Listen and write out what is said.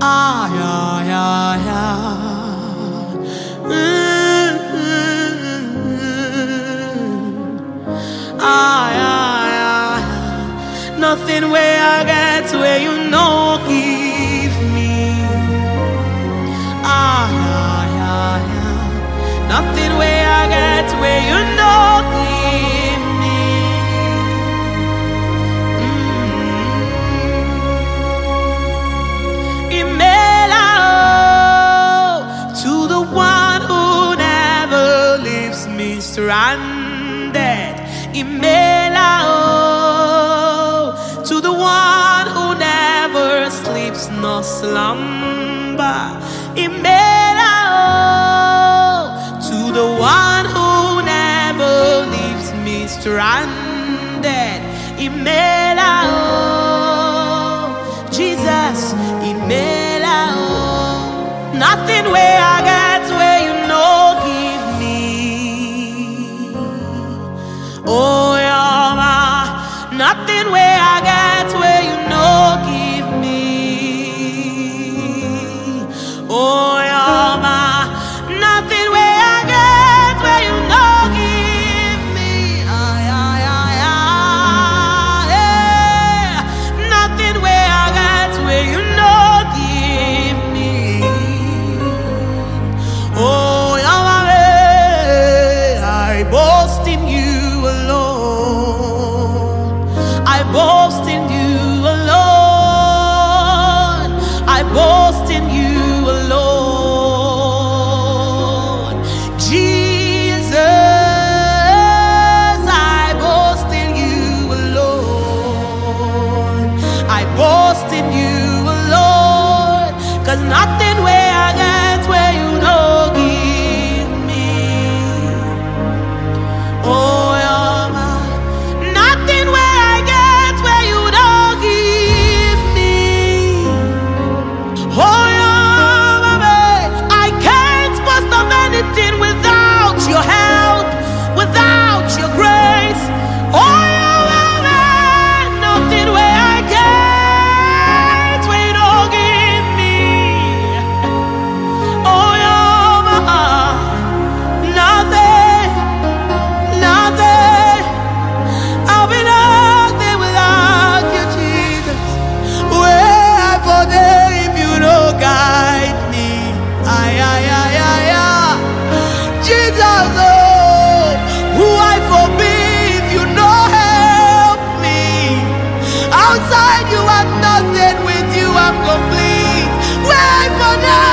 Ah, yeah, yeah, yeah. Ah, yeah, yeah, yeah. Nothing where I get where you know give me. Ah, yeah, yeah, yeah. Nothing where I get where you know give me. Imela to the one who never leaves me stranded. Imela to the one who never sleeps nor slumber. Imela to the one who never leaves me stranded. Imela Jesus, Imela nothing where I get where you know give me. Oh, Yama, nothing where I get where you know give me. Oh, Yama, nothing where I get where you know give me. Ah, yeah, yeah, yeah. Nothing where I get where you know give me. Oh, Yama, I boast in you alone. I boast in you alone. I boast in you alone. Jesus, I boast in you alone. I boast in you alone. 'Cause nothing where I get where you know give me. Oh, Yama, nothing where I get where you don't give me. Oh, Yama, I can't boast of anything without your help, without your grace. Oh, Yama, nothing where I get where you don't give me. Oh, Yama, nothing, nothing. I'll be nothing without you, Jesus. Where for there if you don't guide me? Ay, ay, ay, ay, ay. Jesus, oh, who I forbid if you don't help me. Outside you I'm nothing, with you I'm complete. Where for now?